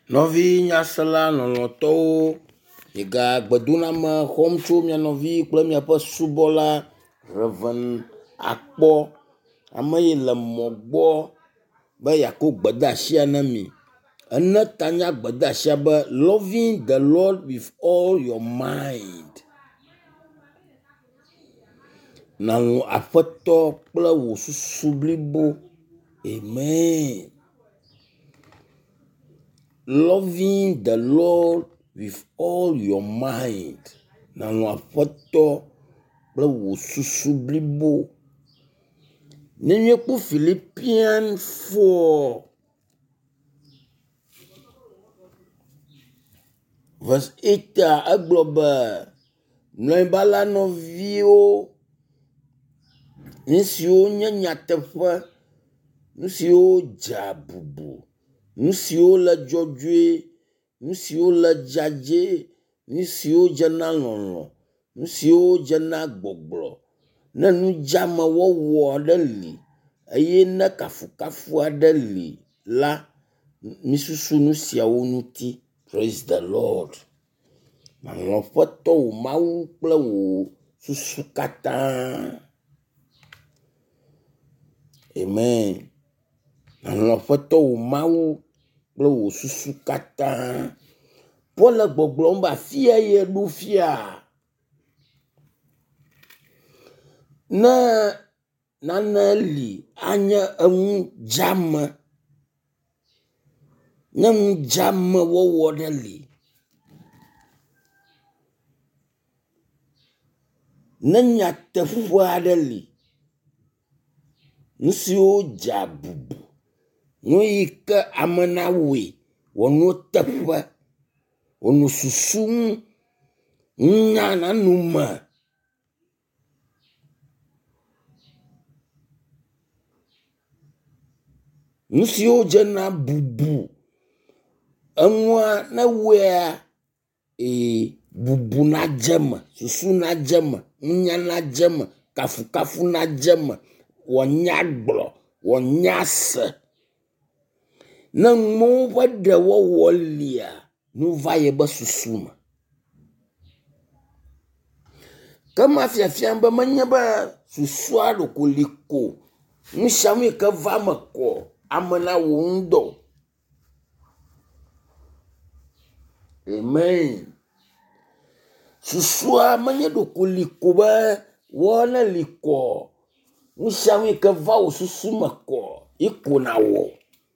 Novi nyasela lɔlɔ̃tɔwo yega gbedoname xɔm tso mia nɔvi kple miaƒe subɔla Reverend Akpɔ, ame yi le mɔ gbɔ be yakɔ gbedeasia na mi. Ene tanya gbedeasia be loving the Lord with all your mind. Nàlɔ aƒetɔ kple wò susu blibo. Amen. Loving the Lord with all your mind. Nàlɔ aƒetɔ kple wò susu blibo. Nenye kpo Philippians 4 verse 8 egblɔ be mlɔeba la nɔviwo, nu siwo nye nyateƒe, nu siwo dze bubu, nu siwo le dzɔdzɔe, nu siwo le dzadzɛ, nu siwo dze na lɔlɔ̃, nu siwo dze na gbɔgblɔ, ne nu dzeame wɔwɔ aɖe li eye ne kafukafu aɖe li la, misusu nu siawo ŋuti. Praise the Lord. Nàlɔ aƒetɔ wò Mawu kple wò susu katã. Amen. Nàlɔ aƒetɔ wò Mawu kple wò susu katã. Paul le gbɔgblɔm be afia ye ɖo fia. Ne nane li anye enu dzame, ne enu dzame wɔwɔ ɖe li, ne nyateƒe aɖe li, nu siwo dze bubu, nu yi ke ame na woe wòno teƒe, wòno susu nya na nu me. Nu siwo dze na bubu, enua ne wɔea, bubu na dzeme, susu na dzeme, nya na dzeme, kafukafu na dzeme, wònya gblɔ, wònya se. Ne nuwo ƒe ɖe wɔwɔ lia, nu va ye be susu me. Ke mafiafia be menye be susua ɖoko li ko, nu sia nu yi ke va me kɔ ame na wò ŋdɔ. Amen. Susua menye ɖoko li ko be wɔ ne li kɔ, nu sia nu yi ke va wò susu me kɔ, iko na wɔ.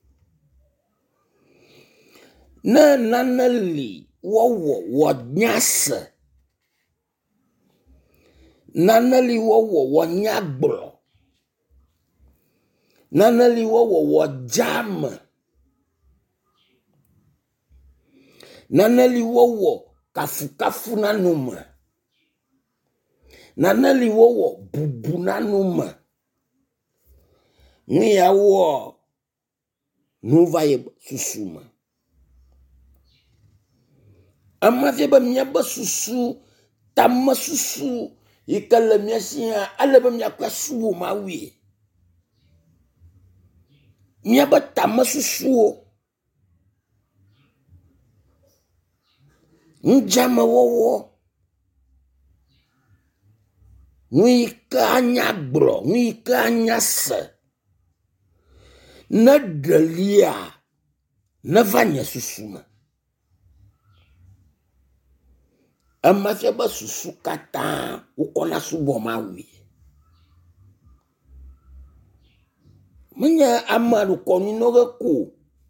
Ne nane li wɔwɔ wònya se, nane li wɔwɔ wònya gblɔ, nane li wɔwɔ wòdze ame, nane li wɔwɔ kafukafu na nu me, nane li wɔwɔ bubu na nu me. Nu ya wɔ nu va ye susu me. Ema fie be miabe susu, tame susu yi ke le mia si hã, ele be miakɔ subu Mawue. Miabe tame susuwo, nudzame wɔwɔ, nu yi ke anya gblɔ, nu yi ke anya se, ne ɖelia, neva nye susu me. Ema fie be susu katã wokɔna subɔ Mawue. Menye ame aɖe kɔ nu ge ko,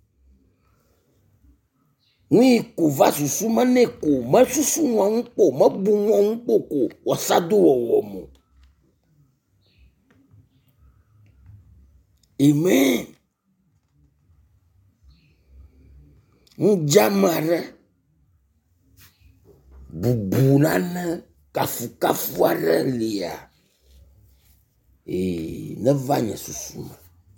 nu yi ko va susu me nɛ ko, mesusu ŋɔŋu kpo, mebu ŋɔŋu kpo ko, wòasa do wɔwɔ mo. Amen. Nudzame aɖe, bubu nane, kafukafu aɖe lia, neva nye susu me.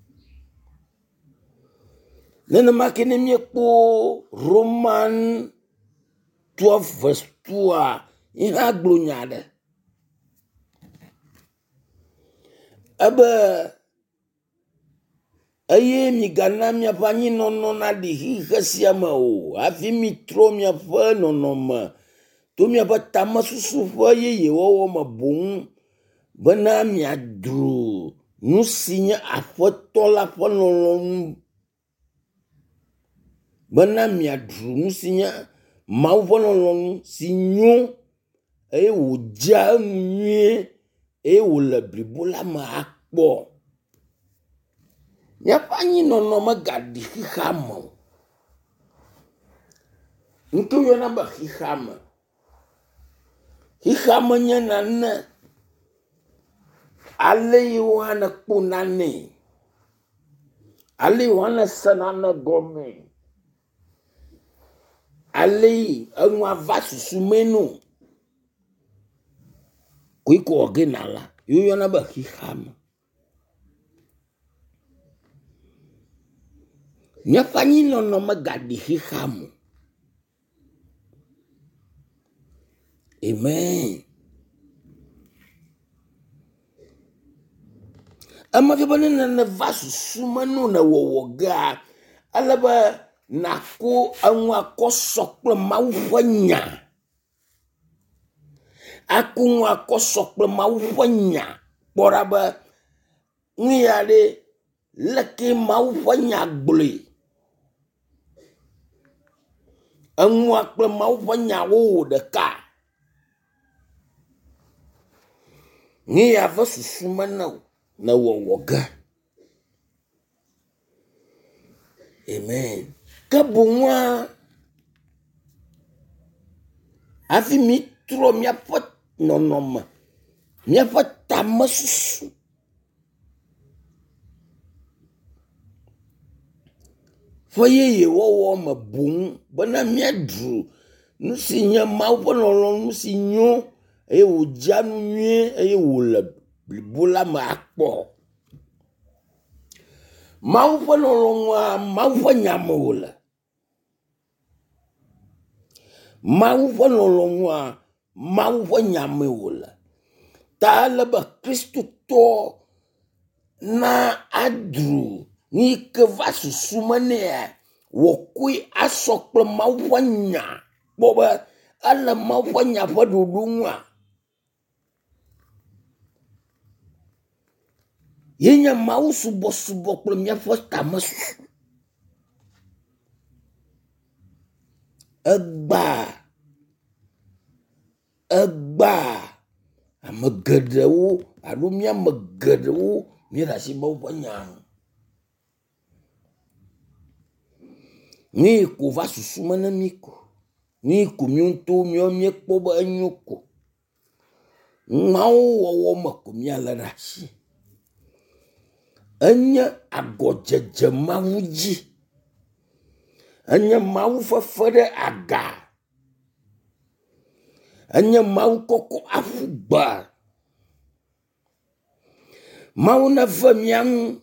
Nenema ke ne miekpo Roman 12 verse 2 yi hã gblɔ nya aɖe. Ebe Eye mi gana mi apanyi nono na di hihe siama o. Afi mi tro mi apa nono ma. To mi apa tama susu fa ye wo ma bong. Bena mi adru. Nusinya apa tola fa nono. Bena mi adru. Nusinya mau fa nono sinyo. Eye wo ja nye. Eye wo lebribola ma akpo. Nyapanyi nono magadi hihama. Ntu yona ba hihama. Hihama nyanana. Ale yohana kunane. Ale yohana sanana gome. Ale anwa vasu sumenu. Kuiko ogenala. Yona ba hihama. Nyapanyi nono magadi hihama. Amen. Ama vibane na vasu sumanu na wowoga. Alaba nako anwa kosokle maufanya. Aku nwa kosokle maufanya. Poraba ngiyade leke maufanya gbli. Anwa kle maufanya wo deka. Ngiya vasu sumanu na wowoga. Amen. Kabungwa afi mitro miapot nonoma. Miapot tamasusu. Foye wo ma bung bana miadru. Nusinya mau ponolong nusinyo. Eye wo janu nye. Eye wo lebribola ma akpo. Mau ponolong wa mau fanyamo la. Mau ponolong wa mau fanyamo la. Ta laba Kristo to na adru. Ni ke vasu sumane. Wokui asokle mau fanya. Boba ala mau fanya padudungwa. Yenya mau subo klemnya fosta masu. Agba. Amegedewo. Alumia megedewo. Mirasi mau fanya. Ni ko vasu sumana miko. Ni ko miunto mio miekpo ba anyoko. Mau wawo makumia la rashi. Anya agojeje mawuji. Anya mawu fafere aga. Anya mawu koko afuba. Mawu na famiang.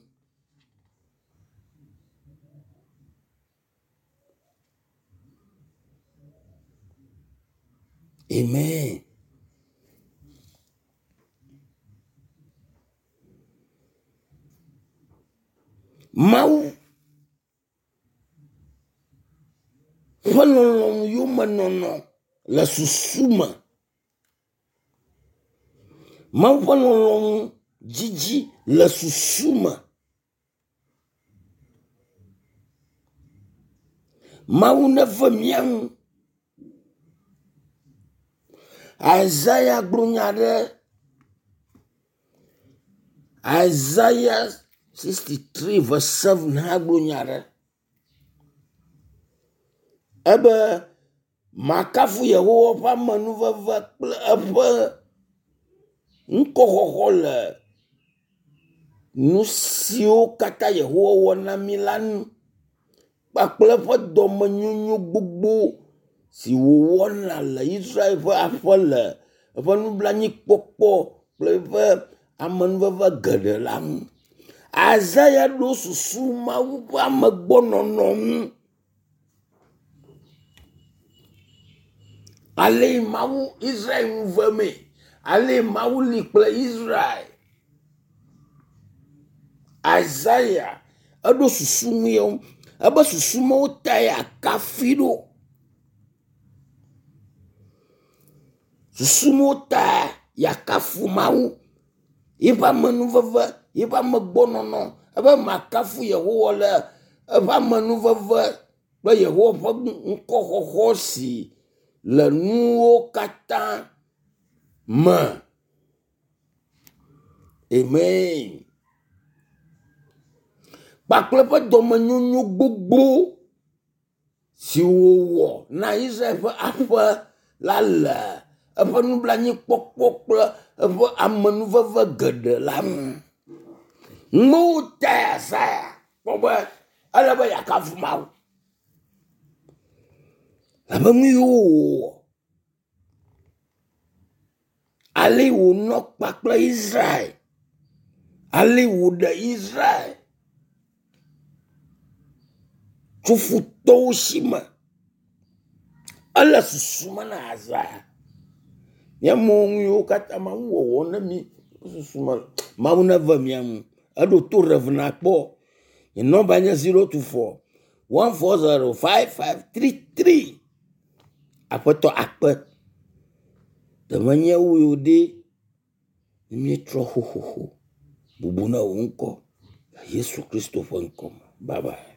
Amen. Mau falolong yuma nono la susuma. Mau falolong jiji la susuma. Mau na famiang. Isaiah glunyade. Isaiah 63 verse 7 ha glunyade. Ebe makafu Yehowa pa manuva apa nkohohole nusio kata Yehowa wana milan pakple fa domenyunyu gbugbu si wona la Israel fa afole fa nublanyi kpokpo ple fa amanuva gadelam Isaiah do susu ma wa magbononom. Ale mawu Israel veme. Ale mawu likple Israel. Isaiah eɖo susu ŋuiwo ebe susumewo ta ya kafi ɖo susumewo ta ya kafu mawu yiƒe amenuveve yiƒe amegbɔnɔnɔ ebe makafu Yehowa le ebe amenuveve kple Yehowa ƒe ŋkɔxɔxɔ si le nuwo katã me. Amen. Kpakple ƒe dɔmenyonyo gbogbo si wòwɔ na Israel ƒe aƒe la le eƒe nublanuikpɔkpɔ kple eƒe amenuveve geɖe la ŋu. Ŋuwo ta Isaiah kpɔ be ele be yakafu Mawu. Abe nu yiwo wòwɔ. Ale wònɔ kpakple Israel. Ale wòɖe Israel tso futɔwo si me. Ele susu me na Isaiah. Míamewo nu yiwo katã Mawu wɔwɔ ne mi susu me. Mawu neve mia ŋu. Eɖo to revna kpɔ. Nye nɔmba nye 024 140 5533. Aƒetɔ akpe. Temenye wo ɖe míetrɔ xoxoxo. Bubu na wo ŋkɔ. Yesu Kristo ƒe ŋkɔ me. Bye bye.